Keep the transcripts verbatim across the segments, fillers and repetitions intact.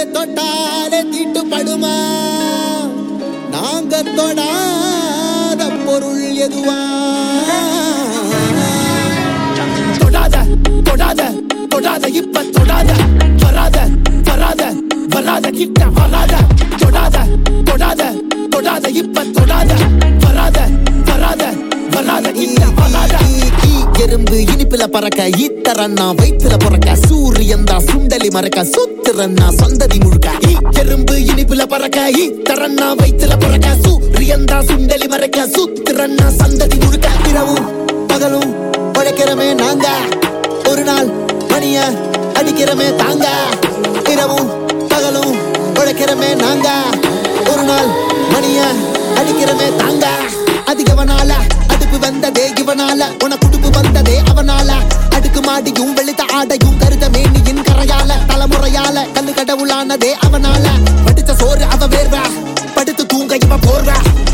தொட்டாலே தீட்டு படுமா நாங்க தொடாத பொருள் எதுவா தொடாத தொடாத தொடாத இப்ப தொடாத வராத வராத வராத கிட்ட வராத தொடாத தொடாத தொடாத இப்ப தொடாத வராத வராத வராத கிட்ட வராத எறும்பு இனிப்புல பறக்க ஈத்தரன்னா வயிற்றுல பொறக்க சூரியன் தான் சுண்டலி மறக்க சுத்திரன்னா சந்ததி முழுக்க எறும்பு இனிப்புல பறக்க ஈத்தரன்னா வயிற்றுல பொறக்க சூரியன் தான் சுண்டலி மறக்க சுத்திரன்னா சந்ததி முழுக்க இரவும் பகலும் உழைக்கிறமே நாங்க ஒரு நாள் மணிய அடிக்கிறமே தாங்க இரவும் பகலும் உழைக்கிறமே நாங்க ஒரு நாள் மணிய அடிக்கிறமே தாங்க அதிகவனால அடுப்பு வந்ததே இவனால உன குடுப்பு வந்ததே அவனால அடுக்கு மாடியும் வெளுத்த ஆடையும் கருத மேனியின் கரையால தலைமுறையால கல்லு கடவுளானதே அவனால படித்த சோறு அவ வேர்வா படுத்து தூங்க இவ போர்வா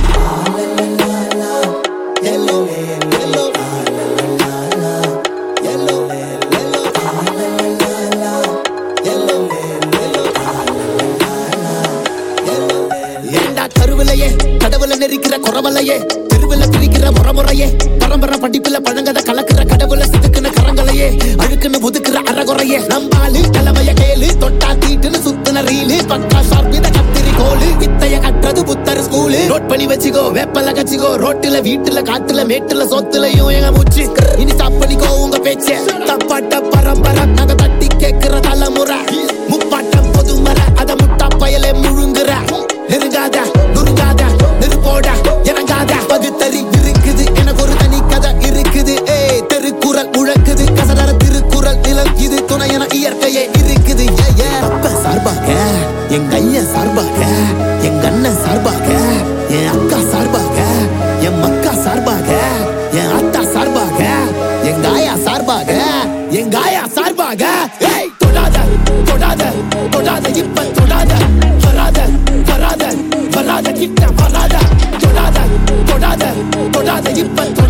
கருவிலையே கடவுள நெரிக்கிற குறவலையே தெருவில பிரிக்கிற முறமுறையே பரம்பரை படிப்புல பழங்கத கலக்குற கடவுள சிதுக்குன கரங்களையே அழுக்குன்னு ஒதுக்குற அறகுறையே நம்பாலு தலைமைய கேளு தொட்டா தீட்டுன்னு சுத்துன ரீலு பக்கா ஷார்பித கத்திரி கோலு வித்தைய கட்டுறது புத்தர் ஸ்கூலு நோட் பண்ணி வச்சுக்கோ வேப்பல கச்சிக்கோ ரோட்டுல வீட்டுல காட்டுல மேட்டுல சொத்துலையும் எங்க மூச்சு இனி ஸ்டாப் பண்ணிக்கோ உங்க பேச்ச தப்பாட்ட பரம்பரை நாங்க தட்டி கேட்கிற தலைமுறை முப்பாட்டம் பொதுமறை அத முட்டா பயலே முழுங்குற நெருங்காத நுருங்காத நெருப்போட இறங்காத பகுத்தறி இருக்குது எனக்கு ஒரு தனி கதை இருக்குது ஏ தெருக்குறள் முழக்குது கசடர திருக்குறள் நிலம் இது துணை என இயற்கையே இருக்குது அப்ப சார்பாக எங்க ஐயன் சார்பாக எங்க அண்ணன் சார்பாக என் அக்கா சார்பாக என் மக்கா சார்பாக என் அத்தா சார்பாக எங்க ஆயா சார்பாக எங்க ஆயா சார்பாக ஏய் தொடாத தொடாத தொடாத இப்ப தொடாத வராத வராத வராத கிட்ட வராத தொடாத தொடாத தொடாத இப்ப